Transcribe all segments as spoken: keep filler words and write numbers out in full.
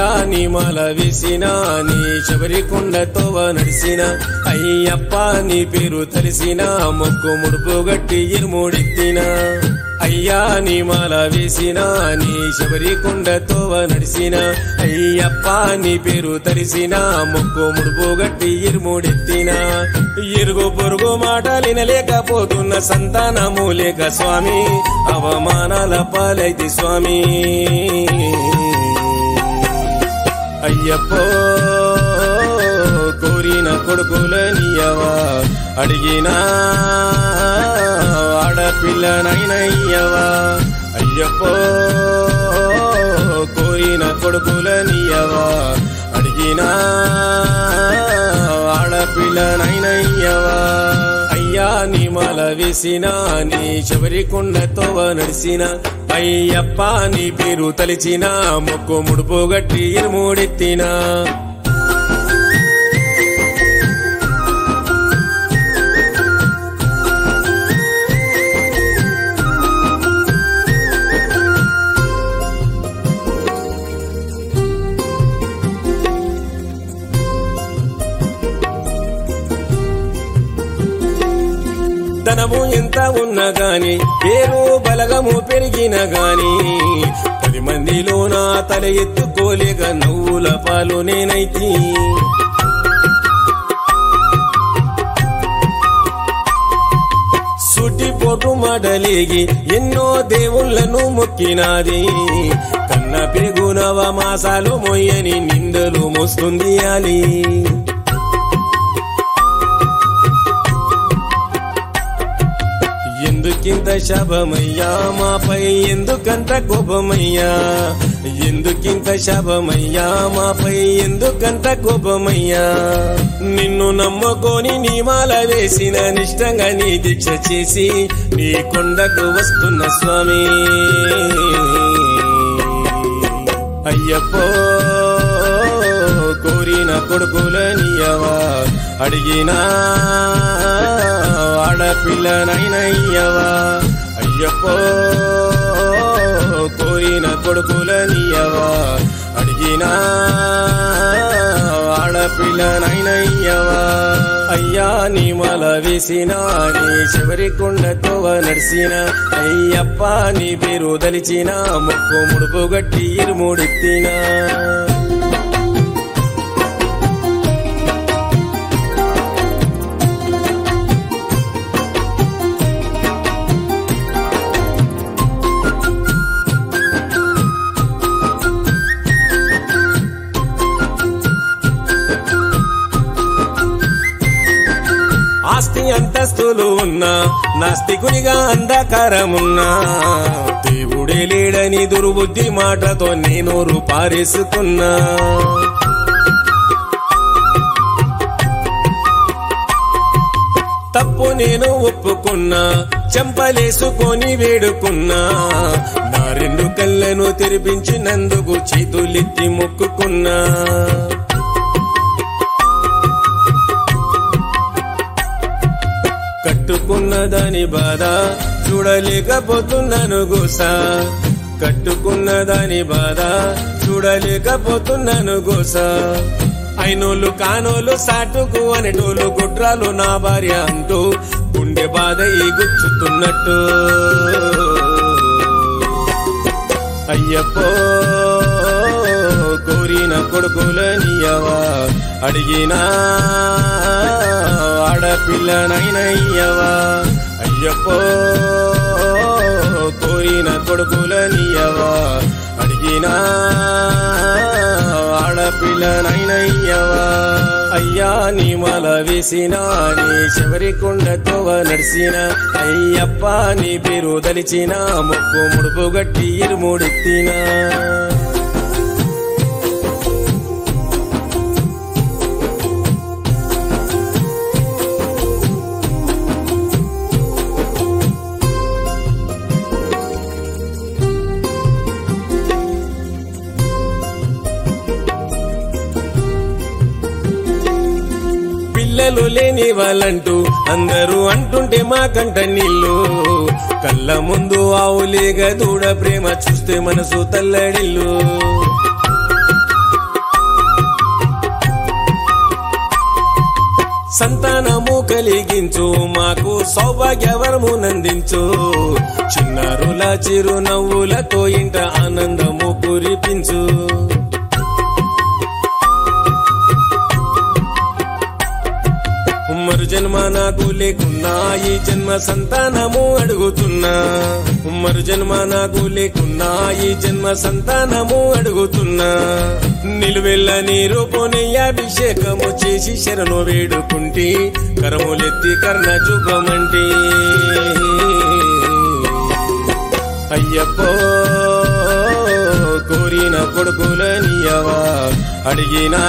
నీ మాల వేసిన నీ శబరి కొండతోవ నడిసిన అయ్యప్ప నీ పేరు తలిసిన మొక్కు ముడుపు గట్టి ఇరుముడెత్తిన అయ్యా నీ మాల వేసిన నీ శబరి కొండతోవ నడిసిన అయ్యప్ప నీ పేరు తలిసిన మొక్కు ముడుపు గట్టి ఇరుముడెత్తిన ఇరుగు పొరుగు మాటలినలేకపోతున్న సంతానము లేక స్వామి అవమానాల పాలైతి స్వామి అయ్యప్పో కోరిన కొడుకులనియవా అడిగినా ఆడపిల్లనైనయ్యవా అయ్యప్పో కోరిన కొడుకులనియవా అడిగినా ఆడపిల్లనైనయ్యవా అయ్యా నీ మాల వేసిన నీ శబరి కొండతోవ నడిసిన అయ్యప్ప నీ పేరు తలిచిన మొక్కు ముడుపు గట్టి ఇరుముడెత్తిన ధనము ఎంత ఉన్నా గాని పేరు బలగము పెరిగిన గాని పది మందిలో నా తల ఎత్తుకోలేక నవ్వుల పాలు నేనైతి సుటిపోటు మాటలేగి ఎన్నో దేవుళ్లను మొక్కినాది కన్న పెరుగునవ మాసాలు మొయ్యని నిందలు మోస్తుంది అలి ఎందుకింత శాపమయ్యా మాపై ఎందుకంత కోపమయ్యా ఎందుకింత శాపమయ్యా మాపై ఎందుకంత కోపమయ్యా నిన్ను నమ్ముకొని నీ మాల వేసిన నిష్టంగా నీ దీక్ష చేసి నీ కొండకు వస్తున్న స్వామి అయ్యప్పో కోరిన కొడుకులనియవా అడిగినా ఆడపిల్లనైనయ్యవా అయ్యప్పో కోరిన కొడుకులనియవా అడిగినా ఆడపిల్లనైనయ్యవా అయ్యా నీ మాల వేసిన నీ శబరి కొండతోవ నడిసిన అయ్యప్ప నీ పేరు దలిచిన మొక్కు ముడుపు గట్టి ఇరుముడెత్తిన ఆస్తి అంతస్తులు ఉన్నా నాస్తికునిగా అంధకారమున్నా దేవుడే లేడని దుర్బుద్ధి మాటతో నేను రూపారేసుకున్నా తప్పు నేను ఒప్పుకున్నా చెంపలేసుకొని వేడుకున్నా నా రెండు కళ్ళను తెరిపించినందుకు చేతులెత్తి మొక్కుకున్నా కట్టుకున్న దాని బాధ చూడలేకపోతున్నాను గోసా కట్టుకున్న దాని బాధ చూడలేకపోతున్నాను గోసా అయినోళ్ళు కానోళ్ళు సాటుకు అనేటోళ్ళు గుట్రాలు నా భార్య అంటూ గుండె బాధ ఈ గుచ్చుతున్నట్టు అయ్యప్పో కోరిన కొడుకులనియవా అడిగినా ఆడపిల్లనైనయ్యవా అయ్యప్పో కోరిన కొడుకులనియవా అడిగినా ఆడపిల్లనైనయ్యవా అయ్యా నీ మాల వేసిన నీ శబరి కొండతోవ నడిసిన అయ్యప్ప నీ పేరు దలిచిన మొక్కు ముడుపు గట్టి ఇరుముడెత్తిన పిల్లలు లేని వాళ్ళంటూ అందరూ అంటుంటే మా కంట నీళ్ళు కళ్ళ ముందు ఆవులేగా దూడ ప్రేమ చూస్తే మనసు తల్లడిల్లు సంతానము కలిగించు మాకు సౌభాగ్యవరము నందించు చిన్నారుల చిరునవ్వులతో ఇంట ఆనందము కురిపించు మరు జన్మ నాకు లేకున్నా ఈ జన్మ సంతానము అడుగుతున్నా మరు జన్మ నాకు లేకున్నా ఈ జన్మ సంతానము అడుగుతున్నా నిలువెల్ల నీరు పోని అభిషేకము చేసి శరణు వేడుకుంటి కరములెత్తి కర్ణ చూపమంటి అయ్యప్పో కోరిన కొడుకులనియవా అడిగినా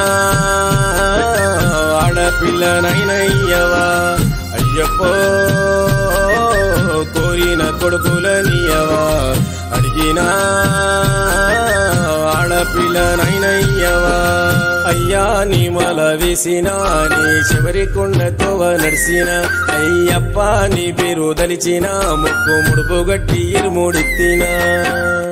ఆడపిల్లనైనయ్యవా అయ్యప్పో కోరిన కొడుకులనియవా అడిగినా ఆడపిల్లనైనయ్యవా అయ్యా నీ మల వేసినా నీ చివరి కొండతోవ నడిసిన అయ్యప్ప నీ పేరు దలిచిన ముక్కు ముడుపు గట్టి ఇరుముడెత్తినా